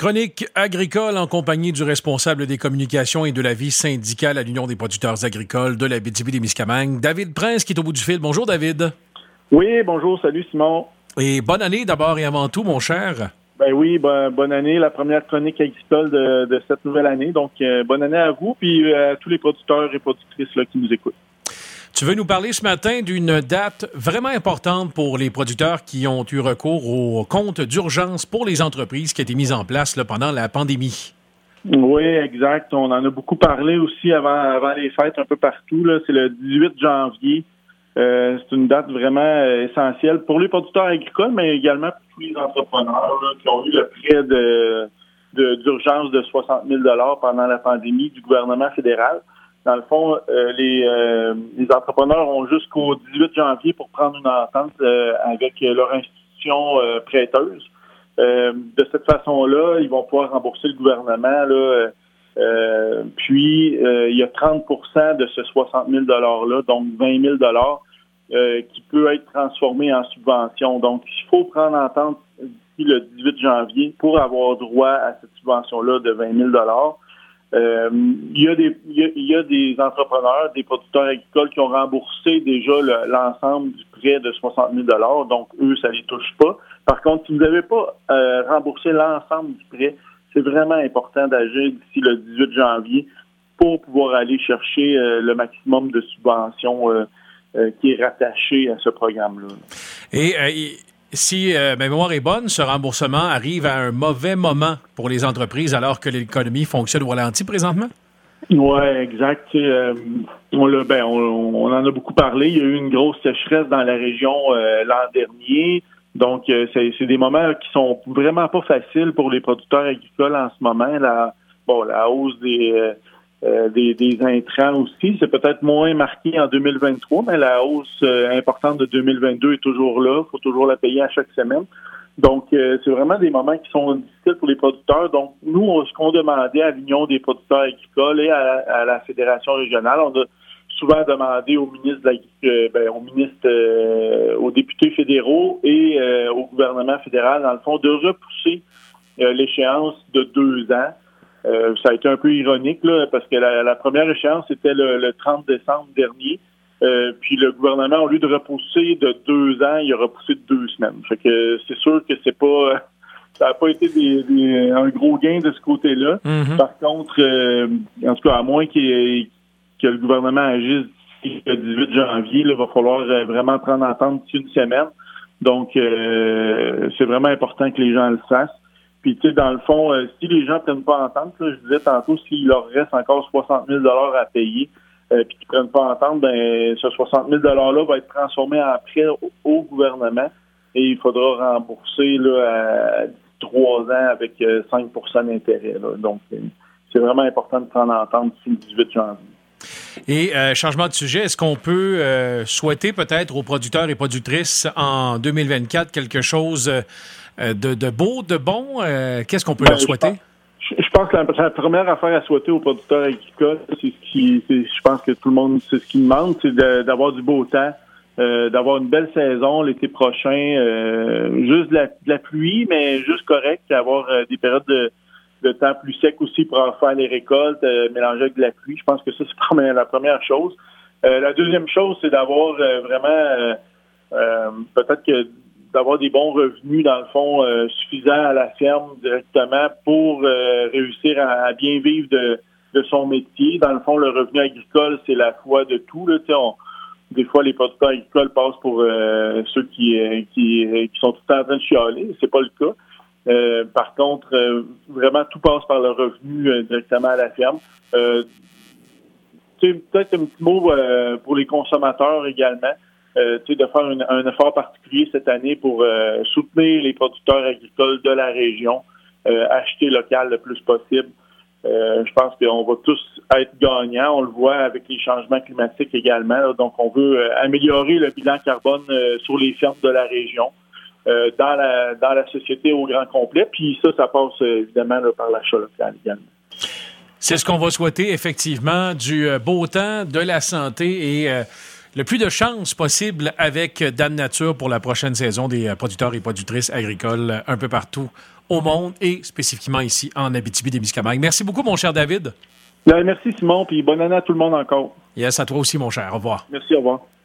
Chronique agricole en compagnie du responsable des communications et de la vie syndicale à l'Union des producteurs agricoles de l'Abitibi-Témiscamingue, David Prince, qui est au bout du fil. Bonjour, David. Oui, bonjour, salut Simon. Et bonne année d'abord et avant tout, mon cher. Ben oui, bonne année, la première chronique agricole de cette nouvelle année. Donc, bonne année à vous puis à tous les producteurs et productrices là, qui nous écoutent. Tu veux nous parler ce matin d'une date vraiment importante pour les producteurs qui ont eu recours au compte d'urgence pour les entreprises qui a été mis en place là, pendant la pandémie. Oui, exact. On en a beaucoup parlé aussi avant les fêtes un peu partout. Là. C'est le 18 janvier. C'est une date vraiment essentielle pour les producteurs agricoles, mais également pour tous les entrepreneurs là, qui ont eu le prêt d'urgence de 60 000 $ pendant la pandémie du gouvernement fédéral. Dans le fond, les entrepreneurs ont jusqu'au 18 janvier pour prendre une entente avec leur institution prêteuse. De cette façon-là, ils vont pouvoir rembourser le gouvernement. Là, puis, il y a 30 % de ce 60 000 $-là, donc 20 000 $ qui peut être transformé en subvention. Donc, il faut prendre entente d'ici le 18 janvier pour avoir droit à cette subvention-là de 20 000 $. Il y a des entrepreneurs, des producteurs agricoles qui ont remboursé déjà l'ensemble du prêt de 60 000 $, donc eux, ça les touche pas. Par contre, si vous n'avez pas remboursé l'ensemble du prêt, c'est vraiment important d'agir d'ici le 18 janvier pour pouvoir aller chercher le maximum de subventions qui est rattaché à ce programme-là. Et si ma mémoire est bonne, ce remboursement arrive à un mauvais moment pour les entreprises alors que l'économie fonctionne au ralenti présentement? Oui, exact. On en a beaucoup parlé. Il y a eu une grosse sécheresse dans la région l'an dernier. Donc, c'est des moments qui sont vraiment pas faciles pour les producteurs agricoles en ce moment. La hausse des intrants aussi, c'est peut-être moins marqué en 2023, mais la hausse importante de 2022 est toujours là. Il faut toujours la payer à chaque semaine. Donc, c'est vraiment des moments qui sont difficiles pour les producteurs. Donc, nous, ce qu'on demandait à l'Union des producteurs agricoles et à la Fédération régionale, on a souvent demandé aux aux députés fédéraux et au gouvernement fédéral, dans le fond, de repousser l'échéance de 2 ans. Ça a été un peu ironique, là, parce que la première échéance était le 30 décembre dernier. Puis le gouvernement, au lieu de repousser de 2 ans, il a repoussé de 2 semaines. Fait que c'est sûr que c'est pas ça n'a pas été un gros gain de ce côté-là. Mm-hmm. Par contre, en tout cas, à moins que le gouvernement agisse d'ici le 18 janvier, il va falloir vraiment prendre entente d'ici une semaine. Donc, c'est vraiment important que les gens le fassent. Puis, tu sais, dans le fond, si les gens ne prennent pas entente, là, je disais tantôt, s'il leur reste encore 60 000 $ à payer, puis qu'ils ne prennent pas entente, ben ce 60 000 $-là va être transformé en prêt au gouvernement et il faudra rembourser là, à 3 ans avec 5 % d'intérêt. Là. Donc, c'est vraiment important de prendre entente d'ici le 18 janvier. Et changement de sujet, est-ce qu'on peut souhaiter peut-être aux producteurs et productrices en 2024 quelque chose de beau, de bon? Qu'est-ce qu'on peut leur souhaiter? Je pense que la première affaire à souhaiter aux producteurs agricoles, je pense que tout le monde, c'est ce qu'ils demandent, c'est d'avoir du beau temps, d'avoir une belle saison l'été prochain, juste de la pluie, mais juste correct, avoir des périodes de temps plus sec aussi pour faire les récoltes, mélanger avec de la pluie. Je pense que ça, c'est la première chose. La deuxième chose, c'est d'avoir vraiment peut-être que d'avoir des bons revenus, dans le fond, suffisants à la ferme directement pour réussir à bien vivre de son métier. Dans le fond, le revenu agricole, c'est la foi de tout. Là. Des fois, les producteurs agricoles passent pour ceux qui sont tout le temps en train de chialer. C'est pas le cas. Par contre, vraiment, tout passe par le revenu directement à la ferme. Peut-être un petit mot pour les consommateurs également. De faire un effort particulier cette année pour soutenir les producteurs agricoles de la région, acheter local le plus possible. Je pense qu'on va tous être gagnants. On le voit avec les changements climatiques également. Là. Donc, on veut améliorer le bilan carbone sur les fermes de la région, dans la société au grand complet. Puis ça passe évidemment là, par l'achat local également. C'est ce qu'on va souhaiter, effectivement, du beau temps, de la santé et le plus de chances possible avec Dame Nature pour la prochaine saison des producteurs et productrices agricoles un peu partout au monde et spécifiquement ici en Abitibi-Témiscamingue. Merci beaucoup, mon cher David. Merci, Simon, puis bonne année à tout le monde encore. Yes, à toi aussi, mon cher. Au revoir. Merci, au revoir.